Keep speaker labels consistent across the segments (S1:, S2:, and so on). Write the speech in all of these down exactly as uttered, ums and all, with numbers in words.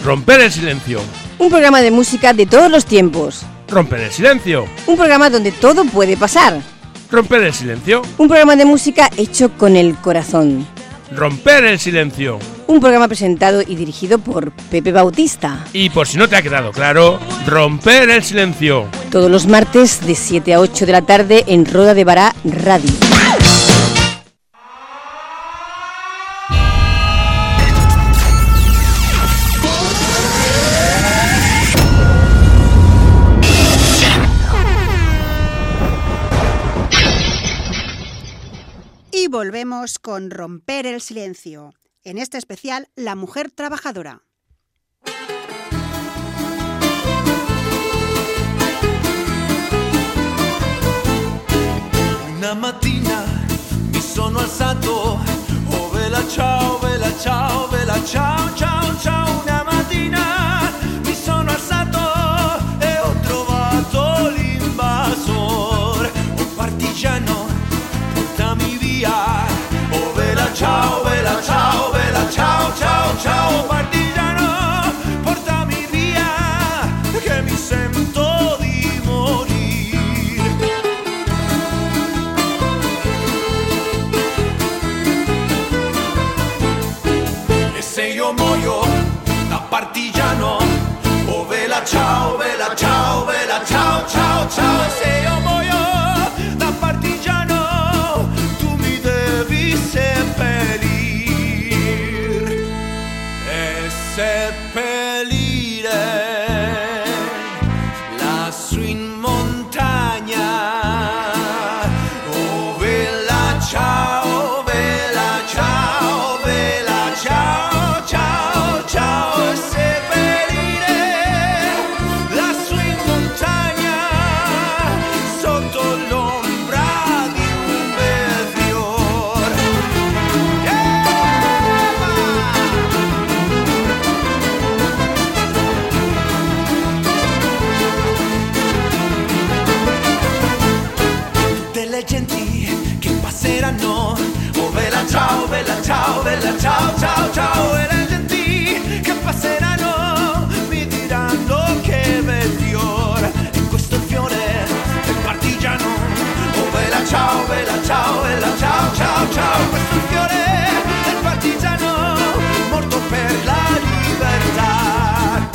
S1: Romper el silencio.
S2: Un programa de música de todos los tiempos.
S1: Romper el silencio.
S2: Un programa donde todo puede pasar.
S1: Romper el silencio.
S2: Un programa de música hecho con el corazón.
S1: Romper el silencio.
S2: Un programa presentado y dirigido por Pepe Bautista.
S1: Y por si no te ha quedado claro, Romper el silencio.
S2: Todos los martes de siete a ocho de la tarde en Roda de Bará Radio.
S3: Y volvemos con Romper el silencio. En este especial, la mujer trabajadora.
S4: Una mattina mi sono alzato, oh vela ciao, vela ciao, vela ciao, ciao, ciao. Una mattina mi sono alzato e ho trovato l'invasor, oh partigiano, portami via, oh vela ciao, vela ciao, vela ciao, ciao, ciao, partigiano, portami via, che mi sento di morire. E se io muoio da partigiano, oh vela ciao, vela ciao, vela ciao, ciao, ciao. E se io muoio da partigiano, tu mi devi seppellir e seppellire lassù in montagna. Oh vela ciao, vela ciao, vela ciao, ciao, ciao. E seppellire lassù in montagna sotto l'ombra di un bel fiore. Tutte le genti che passeranno, oh vela ciao, vela ciao, vela ciao, ciao, ciao. E le genti che passeranno mi diranno che bel fiore, e questo è il fiore del partigiano. Oh vela ciao, vela ciao, vela ciao, ciao, ciao. Questo è il fiore del partigiano morto per la libertà.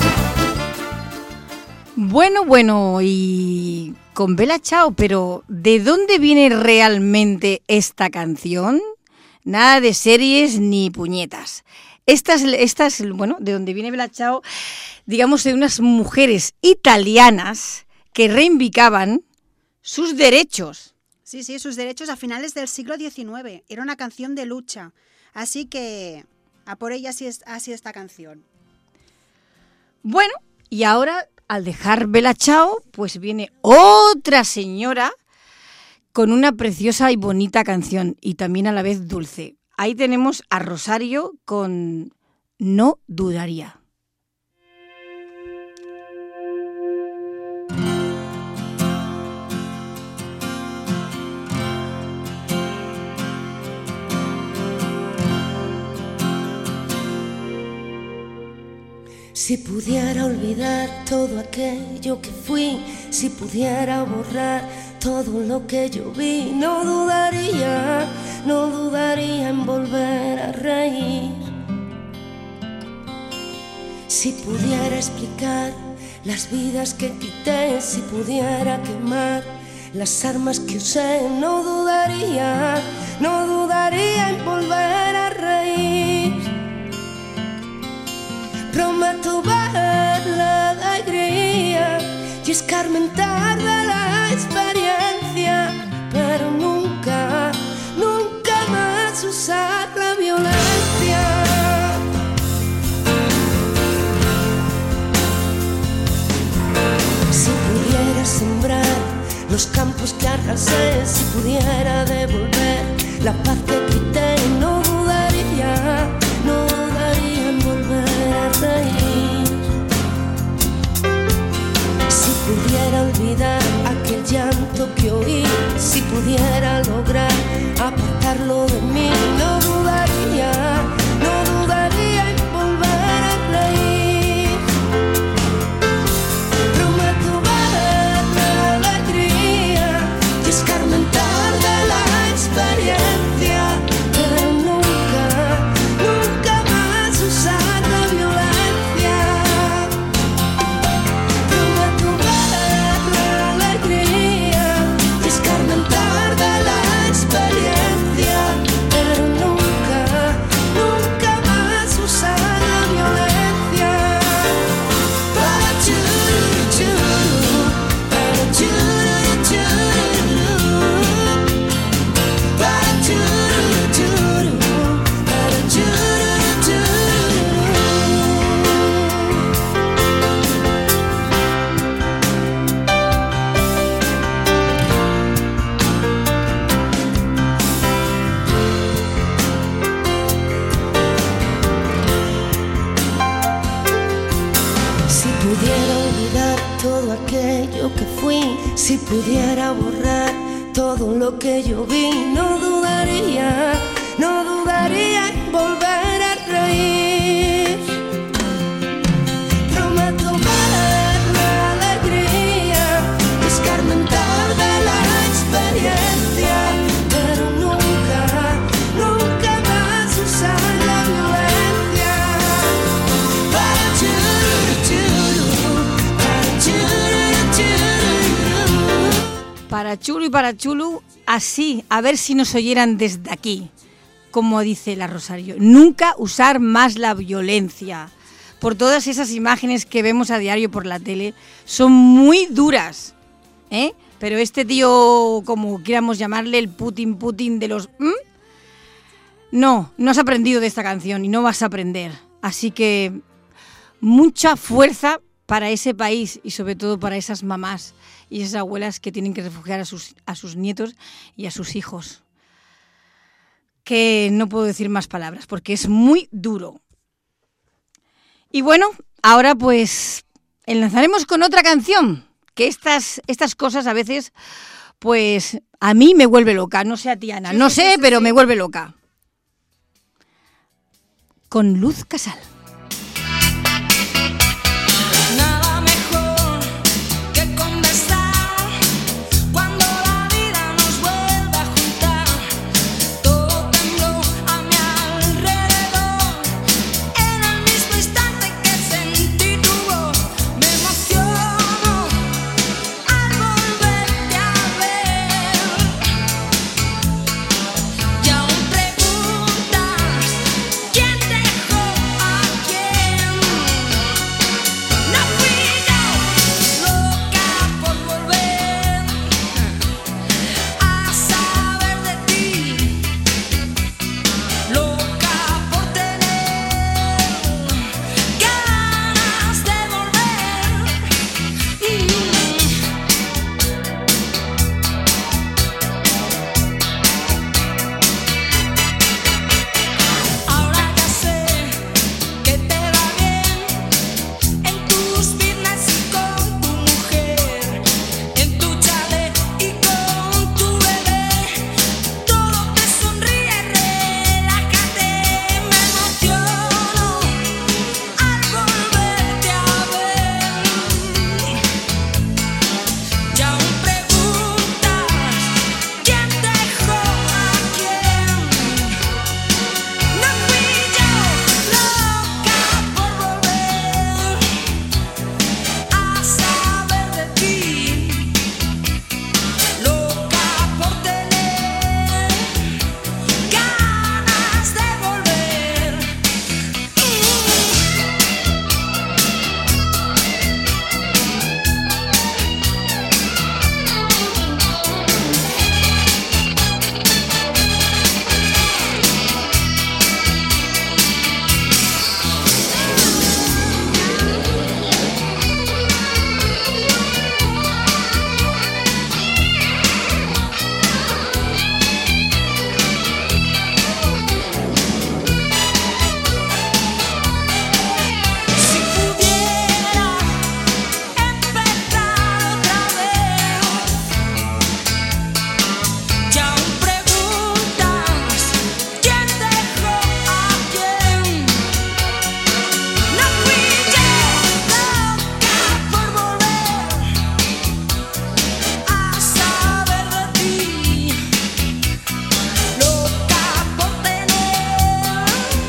S2: Bueno, bueno, y con Bella Ciao, pero ¿de dónde viene realmente esta canción? Nada de series ni puñetas. Estas, estas, bueno, de donde viene Bella Ciao, digamos, de unas mujeres italianas que reivindicaban sus derechos.
S3: Sí, sí, sus derechos a finales del siglo diecinueve. Era una canción de lucha. Así que a por ella sí es, ha sido esta canción.
S2: Bueno, y ahora, al dejar Bella Ciao, pues viene otra señora con una preciosa y bonita canción, y también a la vez dulce. Ahí tenemos a Rosario con No dudaría.
S5: Si pudiera olvidar todo aquello que fui, si pudiera borrar todo lo que yo vi, no dudaría, no dudaría en volver a reír. Si pudiera explicar las vidas que quité, si pudiera quemar las armas que usé, no dudaría, no dudaría en volver a reír. Prometo ver la alegría y escarmentar de la experiencia, pero nunca, nunca más usar la violencia. Si pudiera sembrar los campos que arrasé, si pudiera devolver la paz que quité, no dudaría, no dudaría en volver a reír. Si pudiera olvidar aquel llanto que oí, si pudiera lograr apartarlo de mí, no dudaría, no dudaría en volver a reír. pudiera olvidar todo aquello que fui, si pudiera borrar todo lo que yo vi, no dudaría, no dudaría en volver a reír. Prometo ver la alegría, escarmentar de la experiencia, pero nunca, nunca más usar la violencia. Para churu, churu, para churu, churu.
S2: Para Chulu y para Chulu, así, a ver si nos oyeran desde aquí. Como dice la Rosario, nunca usar más la violencia. Por todas esas imágenes que vemos a diario por la tele, son muy duras, ¿eh? Pero este tío, como quieramos llamarle, el Putin Putin de los... ¿m? No, no has aprendido de esta canción y no vas a aprender. Así que mucha fuerza para ese país y sobre todo para esas mamás y esas abuelas que tienen que refugiar a sus, a sus nietos y a sus hijos. Que no puedo decir más palabras porque es muy duro. Y bueno, ahora pues enlazaremos con otra canción, que estas, estas cosas a veces pues a mí me vuelve loca, no sé a ti, Ana,
S3: Sí,
S2: no
S3: sí,
S2: sé,
S3: sí, sí,
S2: pero
S3: sí.
S2: me vuelve loca. Con Luz Casal.
S6: Nada mejor que conversar cuando la vida nos vuelve a juntar. Todo tembló a mi alrededor en el mismo instante que sentí tu voz. Me emociono al volverte a ver y aún preguntas quién dejó a quién. No fui yo, loca por volver a saber de ti, loca por tener ganas de volver. Ahora ya sé que te va bien en tus business y con tu mujer, en tu chalet y con tu bebé. Todo te sonríe, relájate. Me emociono al volverte a ver y aún preguntas quién dejó a quién. No fui yo, loca por volver a saber de ti, loca por tener ganas de volver. Si pudiera empezar otra vez y aún preguntas quién dejó a quién. No fui yo, loca por volver a saber de ti, loca por tener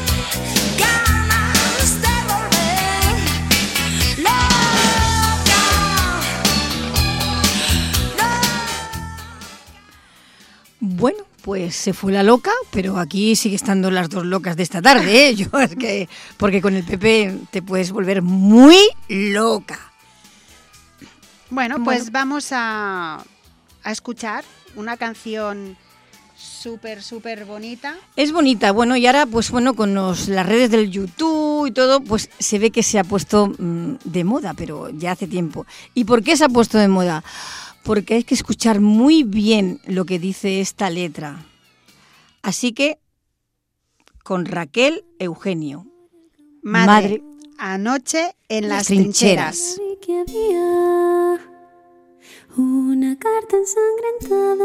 S6: ganas de volver, loca,
S2: Bueno, pues se fue la loca, pero aquí sigue estando las dos locas de esta tarde, ¿eh? Yo es que, porque con el Pepe te puedes volver muy loca.
S3: Bueno, pues
S2: Bueno.
S3: vamos a, a escuchar una canción súper, súper bonita.
S2: Es bonita, bueno, y ahora, pues bueno, con los, las redes del YouTube y todo, pues se ve que se ha puesto mmm, de moda, pero ya hace tiempo. ¿Y por qué se ha puesto de moda? Porque hay que escuchar muy bien lo que dice esta letra. Así que, con Raquel Eugenio.
S3: Madre.
S2: Madre.
S3: Anoche en las,
S2: Las trincheras.
S3: trincheras.
S7: Vi que había una carta ensangrentada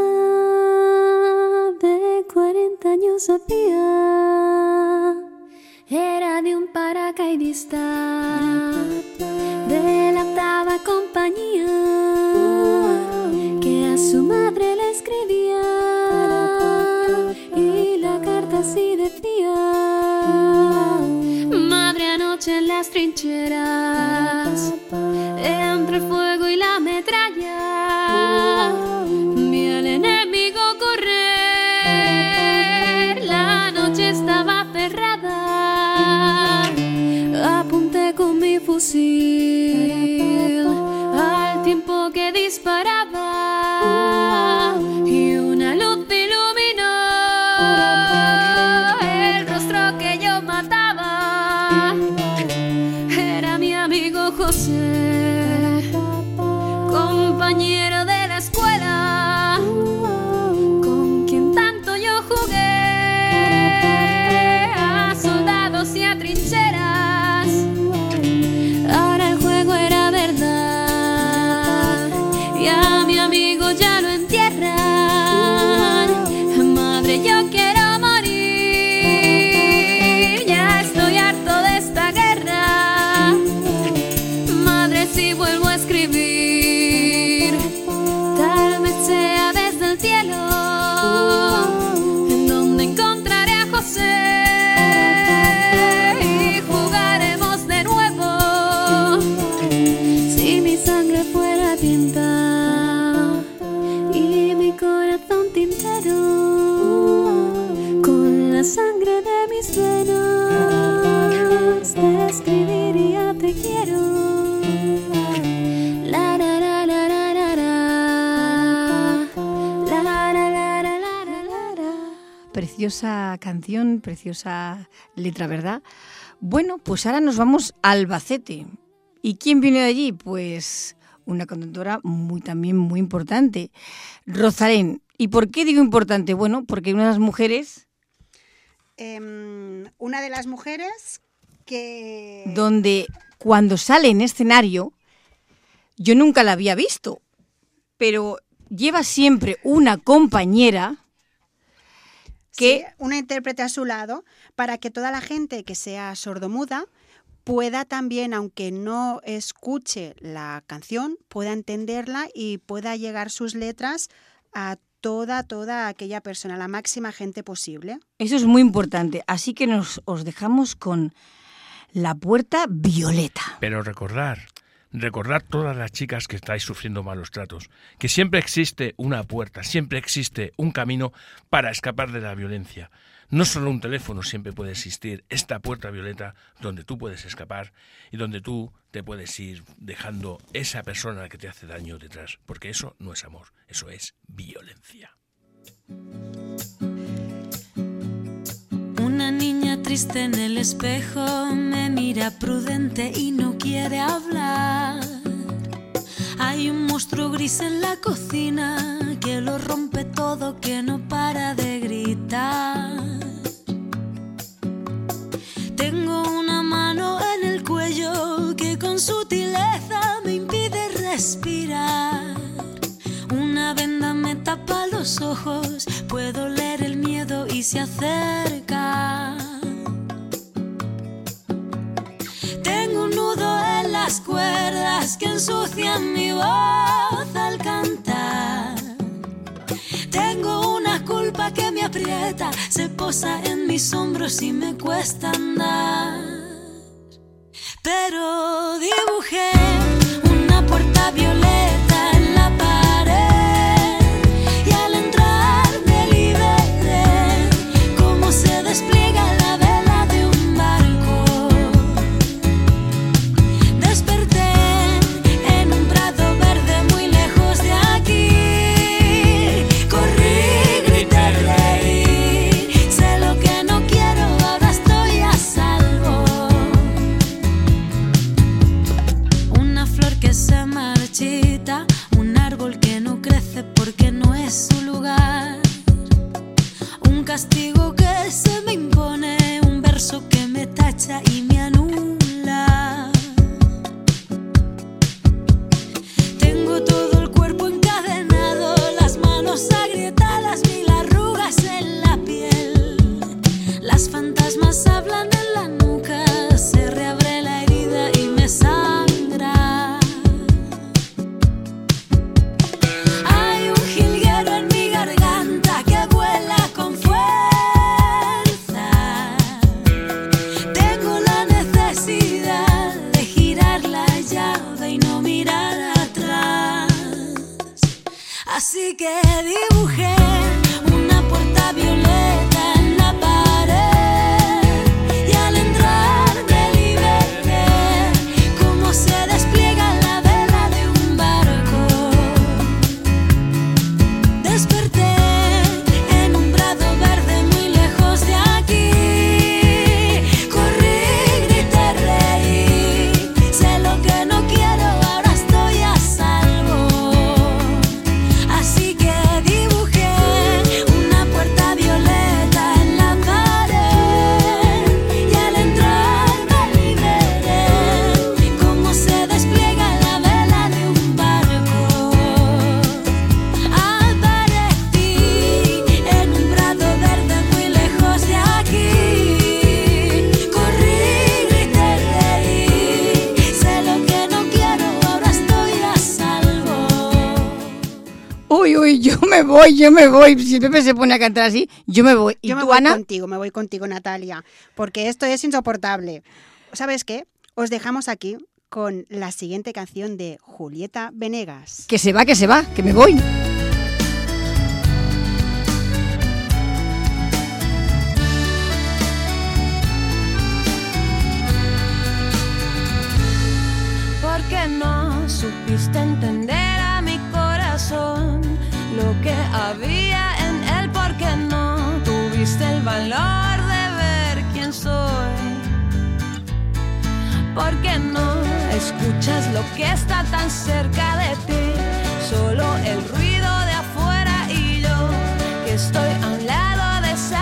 S7: de cuarenta años había. Era de un paracaidista de la octava compañía que a su madre le escribía, y la carta así decía: madre, anoche en las trincheras, entre el fuego y la metralla, vi al enemigo correr, la noche estaba cerrada, apunté con mi fusil al tiempo que disparaba, y una luz iluminó el rostro que yo mataba. Era mi amigo José, compañero de la escuela, con quien tanto yo jugué a soldados y a trincheras. Ahora el juego era verdad y a mi amigo ya lo entierran. Madre, yo quiero morir, ya estoy harto de esta guerra. Madre, si vuelvo a escribir, tal vez sea desde el cielo, en donde encontraré a José y jugaremos de nuevo. Si mi sangre fuera tinta y mi corazón tintero, con la sangre de mis venas te escribiría te quiero. La la la la la la la. La la la la la la la la.
S2: Preciosa canción, preciosa letra, ¿verdad? Bueno, pues ahora nos vamos a Albacete. ¿Y quién viene de allí? Pues una cantautora muy, también muy importante, Rosalén. ¿Y por qué digo importante? Bueno, porque una de las mujeres
S3: Em, una de las mujeres que...
S2: donde cuando sale en escenario, yo nunca la había visto, pero lleva siempre una compañera que...
S3: Sí, una intérprete a su lado, para que toda la gente que sea sordomuda pueda también, aunque no escuche la canción, pueda entenderla y pueda llegar sus letras a toda, toda aquella persona, la máxima gente posible.
S2: Eso es muy importante, así que nos os dejamos con La Puerta Violeta.
S1: Pero recordar, recordar todas las chicas que estáis sufriendo malos tratos, que siempre existe una puerta, siempre existe un camino para escapar de la violencia. No solo un teléfono siempre puede existir, esta puerta violeta donde tú puedes escapar y donde tú te puedes ir dejando esa persona que te hace daño detrás, porque eso no es amor, eso es violencia.
S6: Una niña triste en el espejo me mira prudente y no quiere hablar. Hay un monstruo gris en la cocina que lo rompe todo, que no para de gritar. Tengo una mano en el cuello que con sutileza me impide respirar. Una venda me tapa los ojos, puedo leer el miedo y se acerca. Tengo un nudo en las cuerdas que ensucian mi voz al cantar. Tengo una culpa que me aprieta, se posa en mis hombros y me cuesta andar. Pero dibujé una puerta violeta en la pared y al entrar me liberé, como se despliega la vela de un barco. Desperté en un prado verde muy lejos de aquí. Corrí, grité, reí, sé lo que no quiero, ahora estoy a salvo. Una flor que se marchita, un árbol que no crece porque no es su lugar. Un castigo que se me impone, un verso que me tacha y me anula. Así que dibujé una puerta violeta en la pared y al entrar me liberé cómo se despliega la vela de un barco. Desperté en un prado verde muy lejos de aquí. Corrí, grité, reí. Sé lo que no quiero, ahora estoy a salvo. Así que dibujé una puerta violeta en la pared y al entrar me liberé cómo se despliega la vela de un barco. Aparecí en un prado verde muy lejos de aquí. Corrí, grité, reí. Sé lo que no quiero, ahora estoy a salvo.
S2: Uy, uy, yo me voy, yo me voy. Si Pepe se pone a cantar así, yo me voy. ¿Y
S3: Yo me
S2: tú,
S3: voy
S2: Ana?
S3: contigo, me voy contigo, Natalia, porque esto es insoportable. ¿Sabes qué? Os dejamos aquí con la siguiente canción de Julieta Venegas.
S2: Que se va, que se va, que me voy.
S7: Porque no supiste entender a mi corazón lo que había en él, porque no tuviste el valor de ver quién soy, porque no escuchas lo que está tan cerca de ti, solo el ruido de afuera y yo que estoy a un lado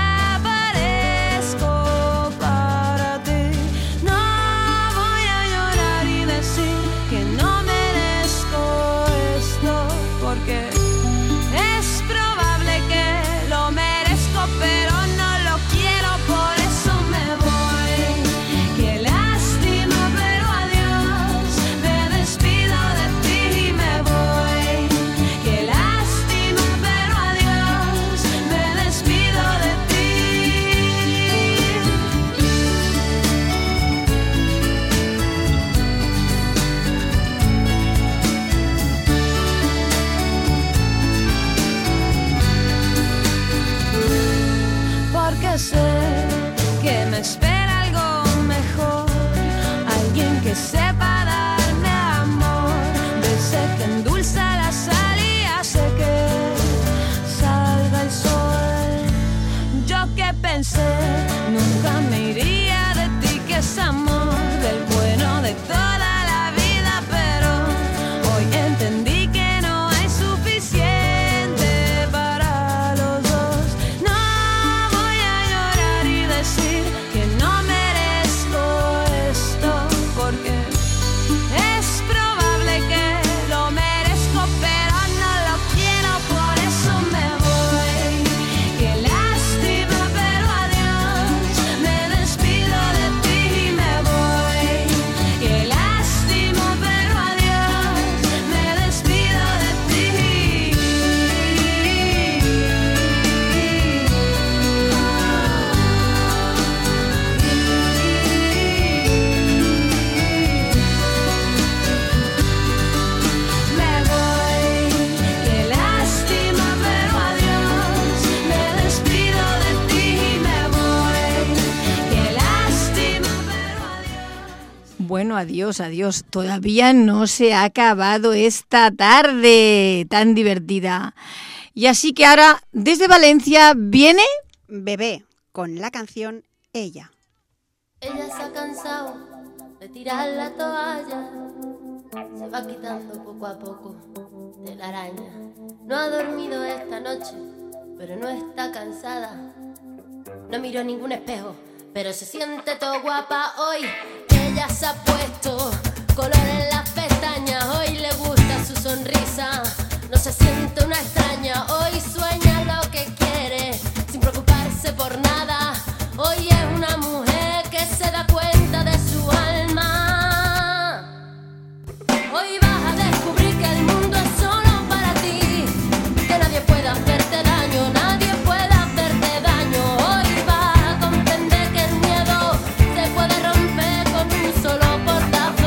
S7: desaparezco para ti. No voy a llorar y decir que no merezco esto, porque es probable que lo merezco, pero no lo quiero, por eso me voy. Qué lástima, pero adiós, me despido de ti y me voy. Qué lástima, pero adiós, me despido de ti. Porque sé que me espera algo mejor, alguien que sepa darme amor, de ese que endulza la sal y hace que salga el sol. Yo que pensé nunca me iría de ti, que es amor del bueno de toda la vida, pero hoy entendí que no hay suficiente para los dos. No voy a llorar y decir que no merezco esto, porque es probable que lo merezco, pero no lo quiero, por eso me voy. Qué lástima, pero adiós, me despido de ti y me voy. Qué lástima, pero adiós, me despido de ti. Me voy, qué lástima, pero adiós, me despido de ti y me voy. Qué lástima, pero adiós.
S2: Bueno, adiós, adiós. Todavía no se ha acabado esta tarde tan divertida. Y así que ahora, desde Valencia, viene...
S3: Bebé, con la canción Ella.
S5: Ella se ha cansado de tirar la toalla, se va quitando poco a poco de la araña. No ha dormido esta noche, pero no está cansada. No miró ningún espejo, pero se siente todo guapa hoy. Ella se ha puesto color en las pestañas, hoy le gusta su sonrisa. No se siente una extraña, hoy sueña lo que quiere, sin preocuparse por nada. Hoy es una mujer que se da cuenta de su alma. Hoy vas a descubrir que el mundo es solo para ti, que nadie puede hacerte daño, nadie puede hacerte daño. Hoy vas a comprender que el miedo se puede romper con un solo portafolio.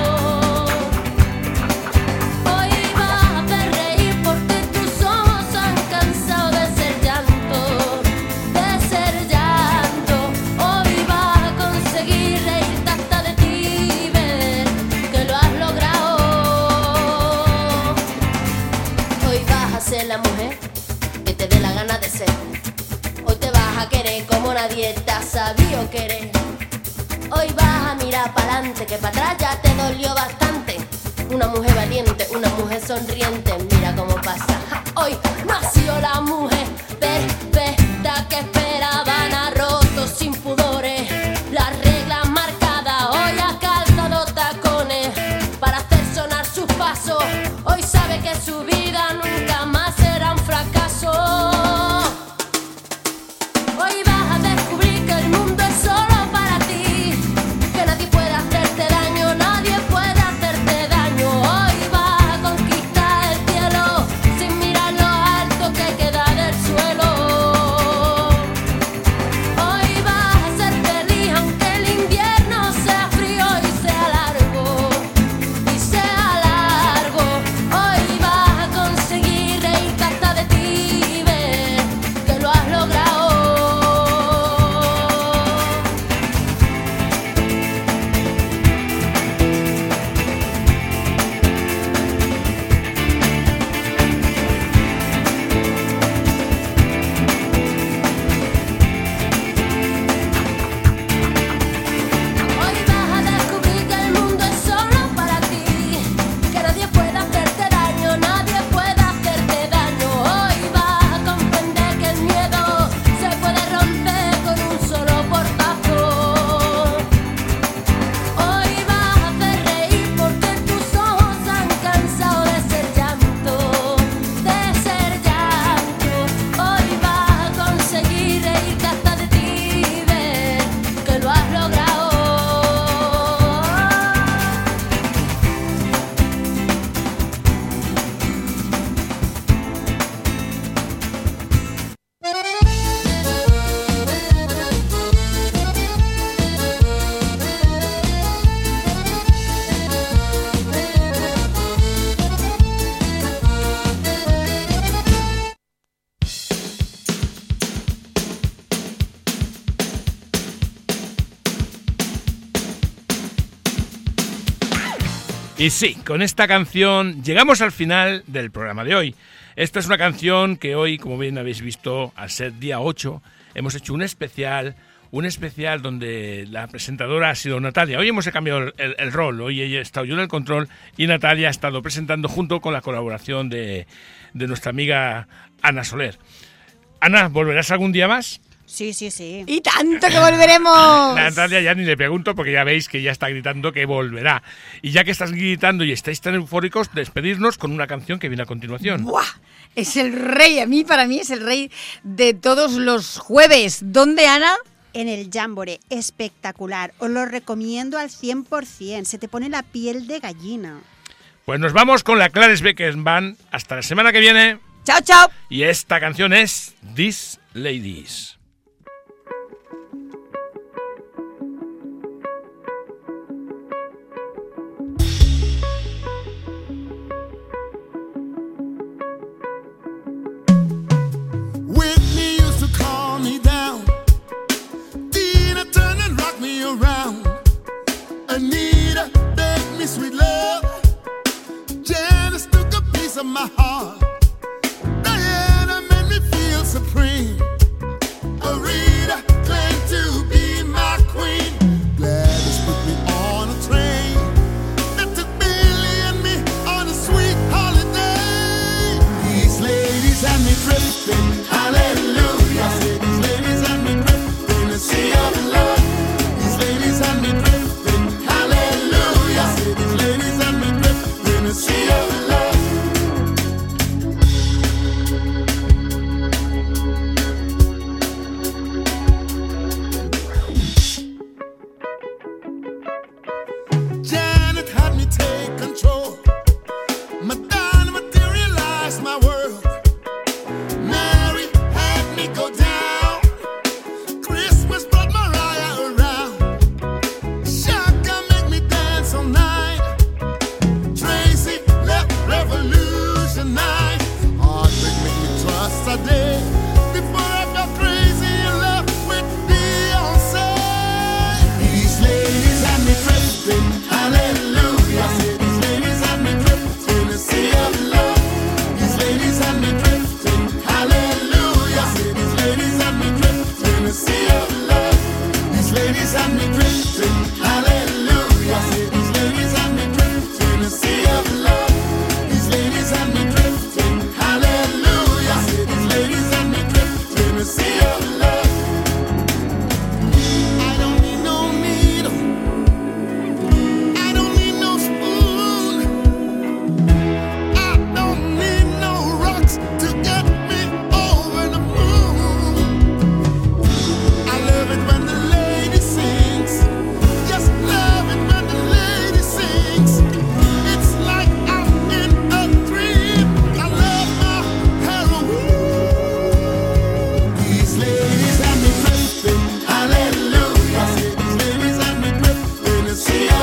S5: nadie te ha sabido querer. Hoy vas a mirar pa'lante, que para atrás ya te dolió bastante. Una mujer valiente, una mujer sonriente, mira cómo pasa. Ja, hoy nació la mujer perfecta que esperaban, ha roto sin pudores las reglas marcadas. Hoy ha calzado tacones para hacer sonar sus pasos. Hoy sabe que su vida nunca más será un fracaso. Hoy vas a descubrir que el mundo es solo para ti, que nadie puede hacerte daño, nadie puede hacerte daño. Hoy vas a conquistar el cielo sin mirar lo alto que queda del suelo. Hoy vas a ser feliz aunque el invierno sea frío y sea largo, y sea largo. Hoy vas a conseguir reírte hasta de ti y ver que lo has logrado. Hoy vas a descubrir que el mundo es solo para ti, que nadie puede hacerte daño, nadie puede hacerte daño. Hoy vas a comprender que el miedo se puede romper con un solo portazo. Hoy vas a hacer reír porque tus ojos han cansado de ser llanto, de ser llanto. Hoy vas a conseguir reírte hasta de ti y ver que lo has logrado.
S1: Y sí, con esta canción llegamos al final del programa de hoy. Esta es una canción que hoy, como bien habéis visto, al ser día ocho, hemos hecho un especial, un especial donde la presentadora ha sido Natalia. Hoy hemos cambiado el, el rol, hoy ella ha estado yo en el control y Natalia ha estado presentando junto con la colaboración de, de nuestra amiga Ana Soler. Ana, ¿volverás algún día más?
S3: Sí, sí, sí.
S2: ¡Y tanto que volveremos!
S1: Natalia ya ni le pregunto porque ya veis que ya está gritando que volverá. Y ya que estás gritando y estáis tan eufóricos, despedirnos con una canción que viene a continuación.
S2: ¡Buah! Es el rey, a mí, para mí, es el rey de todos los jueves. ¿Dónde, Ana?
S3: En el Jamboree, espectacular. Os lo recomiendo al cien por ciento. Se te pone la piel de gallina.
S1: Pues nos vamos con la Clares Beckers Band. Hasta la semana que viene.
S2: ¡Chao, chao!
S1: Y esta canción es These Ladies.
S8: Whitney used to calm me down. Tina turned and rocked me around. Anita begged me sweet love. Janice took a piece of my heart. Diana made me feel supreme. Aretha claimed to be my queen. Gladys put me on a train that took Billy and me on a sweet holiday. These ladies had me drifting. Hallelujah. I said these ladies had me drifting. A sea of love. These ladies had me drifting. Hallelujah. see